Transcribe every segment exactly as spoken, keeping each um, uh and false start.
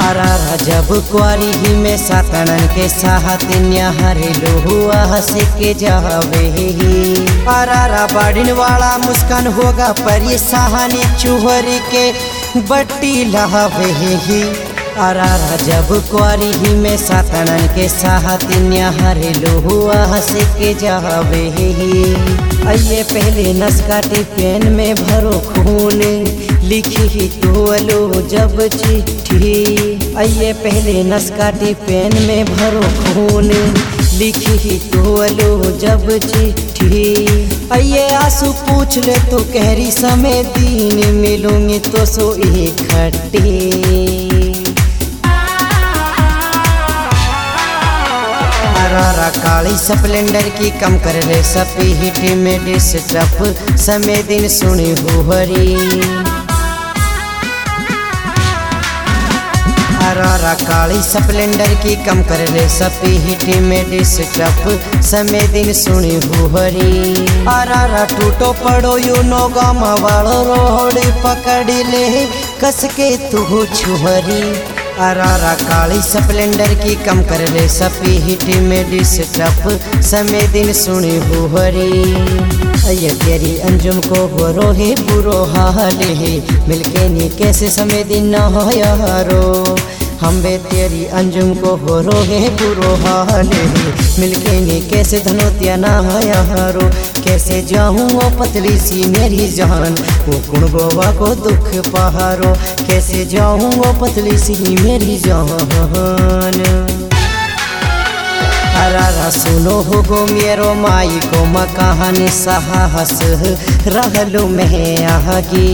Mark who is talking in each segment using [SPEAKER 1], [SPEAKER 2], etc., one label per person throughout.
[SPEAKER 1] अरारा जब कुआरी ही में सातनन के साहत न्याहरे लोहुआ हंस के जावे ही। अरारा बाड़िन वाला मुस्कान होगा पर ये सहानी चूहरी के बट्टी लहावे ही। अरारा जब कुआरी ही में सातनन के साहत न्याहरे लोहुआ हंस के जावे ही। आइए पहले नस्काटी पेन में भरो खून लिखी ही तोलो जब चिट्ठी। आइए पहले नस्काटी पेन में भरो खून लिखी ही तोलो जब चिट्ठी। आइए आंसू पूछ ले तो कहरी समय दिन मिलूंगी तो सो इकट्ठी। अरारा काली स्प्लेंडर की कम कर रे सपी हिट में डिस्टर्ब समय दिन सुनी हुहरी। अरारा काली स्प्लेंडर की कम कर रे सपी हिट में डिस्टर्ब समय दिन सुनी हुहरी। अरारा टूटो पड़ो यू नो गामा वालो रोहड़ी पकड़ी ले कस के तू छुहरी। अरारा काली स्प्लेंडर की कम कर रे सपी हिट में डिस्टर्ब समय दिन सुनी हुहरी। ये तेरी अंजुम को हो रोहे बुरो हाल है मिलके नी कैसे समय दिन न हो यारो। हम बे तेरी अंजुम को हो रोहे बुरो हाल है मिलके नी कैसे धनोतिया ना हो यारो। कैसे जाऊँ वो पतली सी मेरी जान वो कुण गोवा को दुख पहारो। कैसे जाऊँ वो पतली सी मेरी जान। अरारा सुनो हो गो मेरो माई को मकान साहस रहलो में आगी।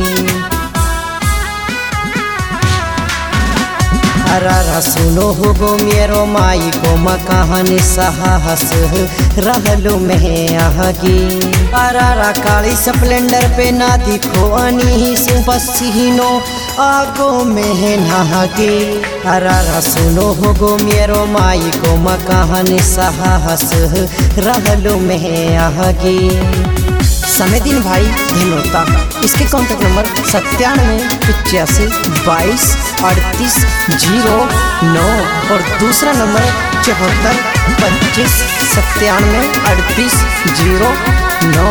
[SPEAKER 1] अरारा सुनो हो गो मेरो माई को मकान साहस रहलो में आगी। अरारा काली स्प्लेंडर पे ना दिखो अनीस पसीनो आगो में नहागी। अरारा सुनो हो गो मेरो माई को मकान साहस रहलो में आगी। समय दिन भाई धनोता इसके कॉन्टैक्ट नंबर सत्तानवे पचासी बाईस अड़तीस जीरो नौ और दूसरा नंबर चौहत्तर पच्चीस सत्तानवे अड़तीस जीरो नौ।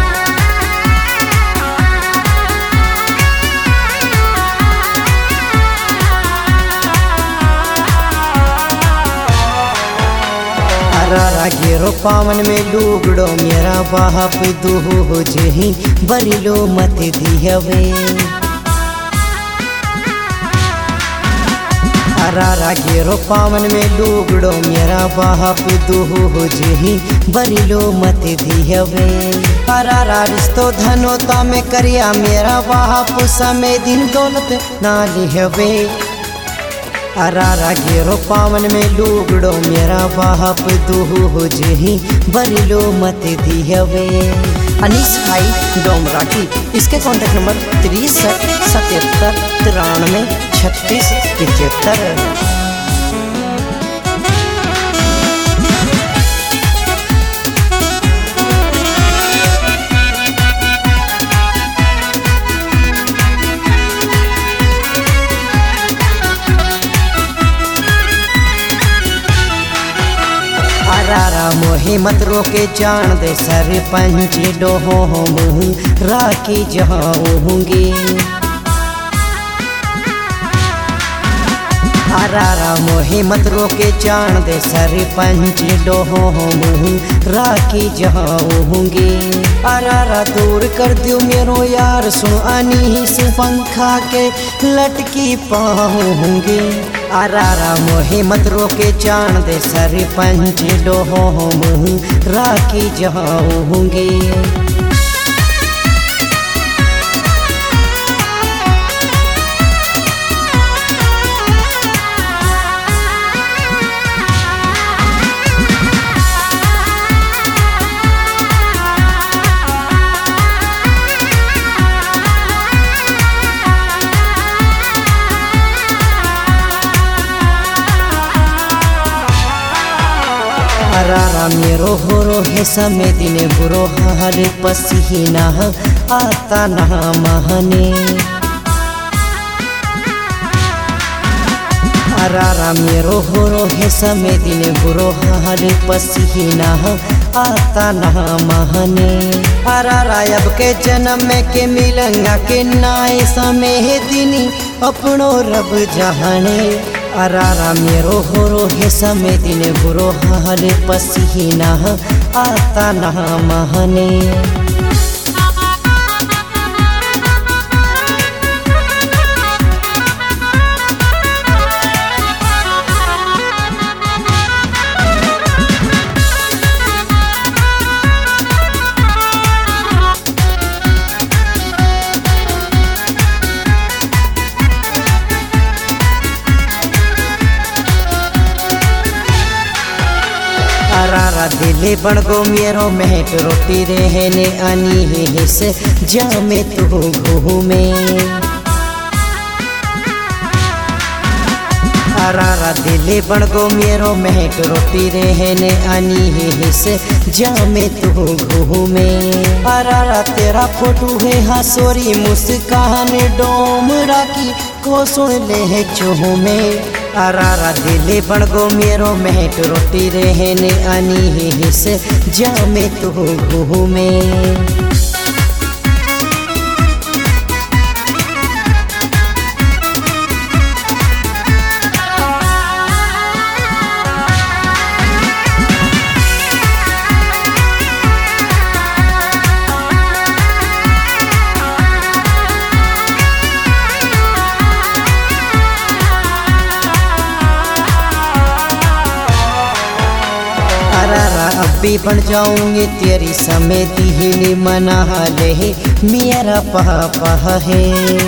[SPEAKER 1] अरारा गेरो पावन में लुगड़ो मेरा बाप दूहो जही बरिलो मत दिहवे। अरारा गेरो पावन में लुगड़ो मेरा बाप दूहो जही बरिलो मत दिहवे। अरारा रिश्तो धनोता में करिया मेरा बाप समय दिन दौलत ना लिहवे। अरारा गेरो पावन में लुगड़ो मेरा बाप दूहो जही बरिलो मत दिहवे। अनीस भाई डोमरा की इसके कॉन्टैक्ट नंबर तिरसठ सतहत्तर तिरानवे छत्तीस पिचहत्तर। अरारा मोहे मत रोके जान दे सरपंच डोहो मुँह राखी जाऊंगी। अरारा मोहे मत रोके जान दे सरपंच डोहो मुँह राखी जाऊंगी। अरारा दूर कर दियो मेरो यार सुन अनीस पंखा के लटकी पाऊंगी। अरारा मोहे मत रोके जान दे सरपंच डोहो मुँह राखी जाऊंगी। अरारा मेरो होरो है समय दिन बुरो हाल पसीना आता ना महने। अरारा मेरो होरो है समय दिन बुरो हाल पसीना आता ना महने। अरारा अब के जन्म में के मिलंगा के नाय समय दिन अपनो रब जाने। अरारा मेरो होरो है समय दिन बुरो हाल पसीना आता ना महने। अरारा दिले बन गो मेरो मेहट रोटी रहने आनी हिस जामे तू घूमे। अरारा दिले बन गो मेरो मेहट रोटी रहने आनी हिस जामे तू घूमे। अरारा तेरा फोटो है हंसोरी मुस्कान डोमरा की को सुन ले है चूमे। अरारा दिले बन गो मेरो मेहट रोटी रहने आनी हिस जामे तू घूमे। अभी बन जाऊंगी तेरी समय दीनी मना ले मेरा पापा है।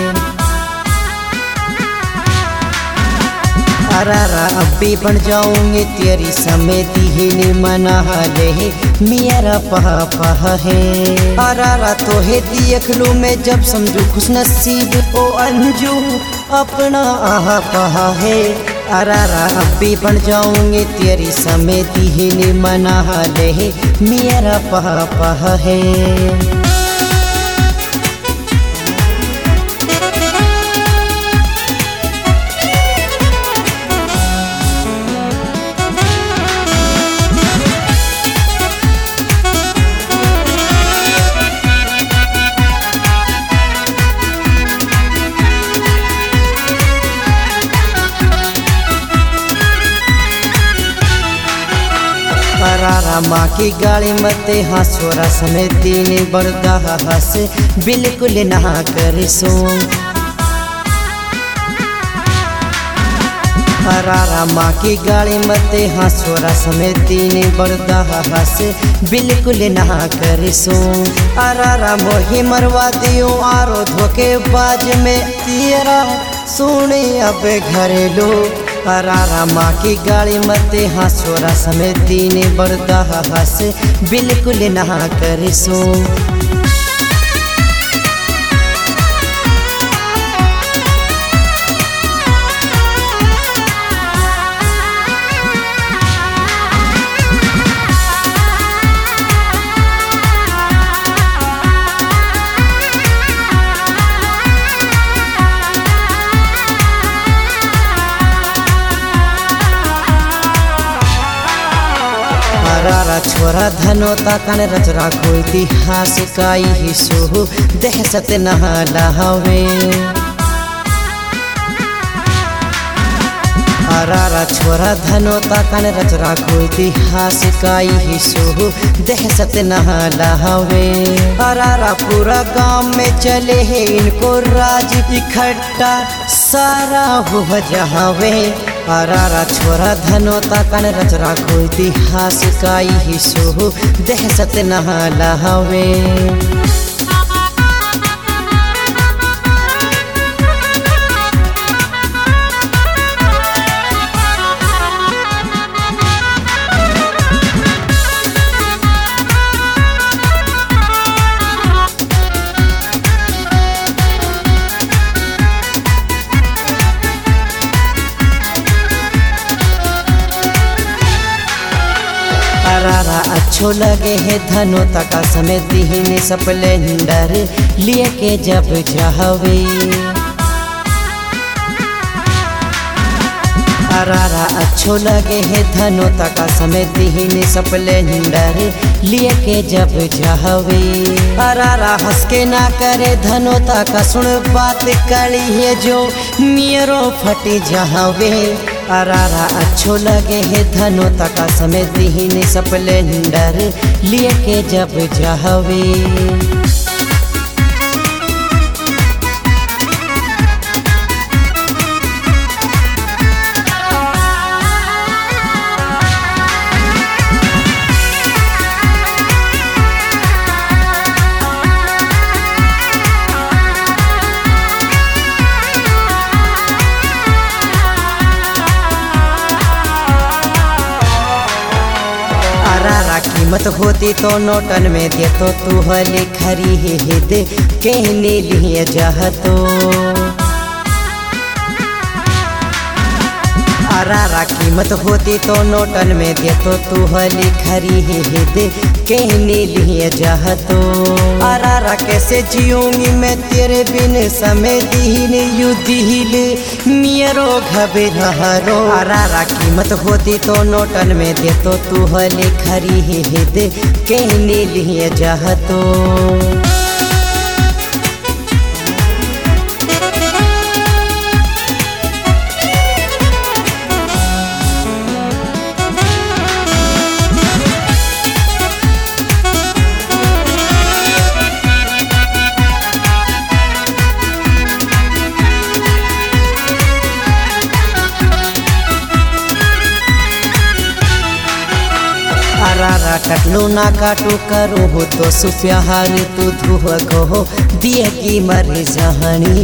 [SPEAKER 1] अरारा अभी बन जाऊंगी तेरी समय दीनी मना ले मेरा पापा है। अरारा तो है देख लूँ मैं जब समझू खुश नसीब ओ अंजू अपना आहा पहा है। अरारा अभी बन जाऊंगी तेरी समय दीनी मना ले मेरा पापा है। अरारा माँ की गाड़ी मते हंसोरा समय दिन बरदा हंस बिल्कुल ना कर सो। अरारा माँ की गाड़ी मते हंसोरा समय दिन बरदा हंस बिल्कुल ना कर सो। अरारा मोही मरवा दियो आरो धोखेबाज में तेरा सुने अब घरेलू। अरारा माँ की गाड़ी मते हंसोरा समय दिन बरदा हंस बिल्कुल ना कर सो। अरारा छोरा धनो ताकन रचरा को इतिहास काई हिसो दहशत नहाला हवे। अरारा छोरा धनो ताकन रचरा को इतिहास काई हिसो दहशत नहाला हवे। अरारा पूरा गांव में चले है इनको राज इकट्ठा सारा हुआ जहावे। अरारा छोरा धनो ताकन रचरा को इतिहास काई हिसो दहशत नहाला हवे। अरारा अच्छो लगे है धनो तका समय दीने स्प्लेंडर लिए के जब जावे। अरारा अच्छो लगे है धनोता का समय दीन स्प्लेंडर लिए के जब जावे। अरारा हंस के ना करे धनोता का सुन बात कड़ी है जो मेरो फट जावे। अरारा अच्छो लगे है धनोता का समय दीन स्प्लेंडर लिए के जब जावे। अरारा कीमत होती तो नोटन में दे तो तू हली खरीद कहने लिए जह तो। अरारा कीमत होती तो नोटन में दे तो तू हली खरीद कहने लिए जह तो। अरारा कैसे जियूंगी मैं तेरे बिन समय दीन यू दिल मेरो घबरारो। अरारा कीमत होती तो नोटन में दे तो तू हली खरीद कहने लिए जह तो। अरारा कटलू ना काटू करो हो तो सुप्याहारी तू धुह को दिए की मरी जहानी।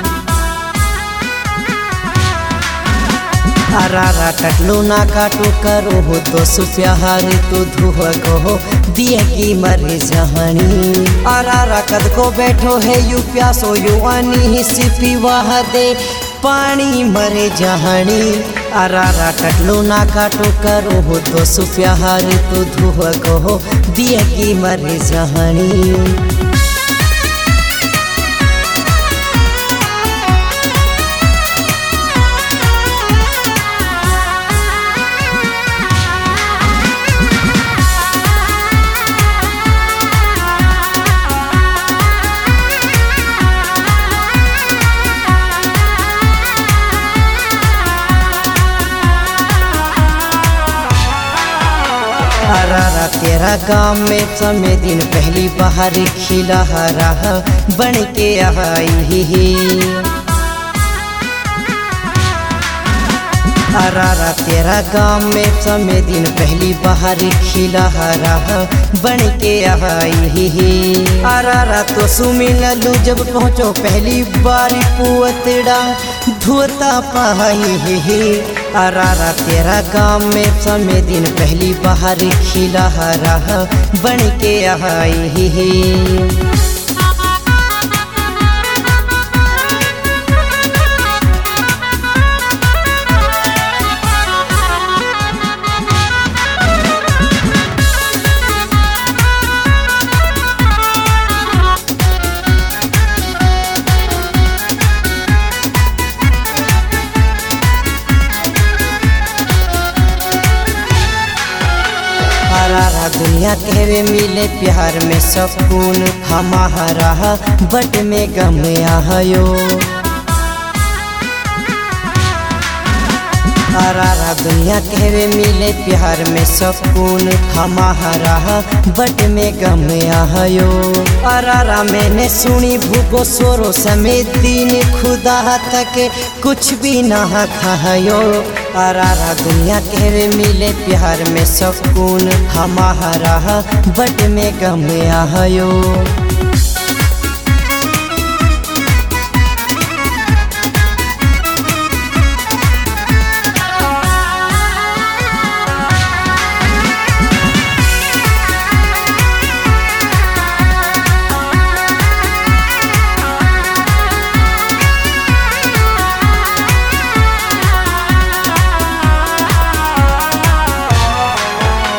[SPEAKER 1] अरारा कटलू ना काटू करो हो तो सुप्याहारी तू धुह को दिए की मरी जहानी। अरारा कद को बैठो है यू प्यासो यू आनी सिपी वाह दे पानी मरे जहानी। अरारा कटलू ना काटू करो हो तो सुप्याहारी तू धुह को दिए की मरे जहानी। अरारा तेरा गाँव में समय दिन पहली बाहर खिला रहा बन के आई। अरारा तेरा गाँव में समय दिन पहली बाहर खिला रहा बन के आई। अरारा तो सुमिललू जब पहुँचो पहली बारी पुअतड़ा धोता पाई। अरारा तेरा गाँव में समय दिन पहली बाहर खिला रहा बन के आई। अरारा दुनिया तेरे मिले प्यार में सुकून हमारा बट में गम आयो। अरारा दुनिया तेरे मिले प्यार में सुकून हमारा बट में गम आयो। अरारा मैंने सुनी भूखो सोरो समय दिन खुदा तक कुछ भी ना खायो। अरारा दुनिया तेरे मिले प्यार में सुकून हमारा बट में गम आयो।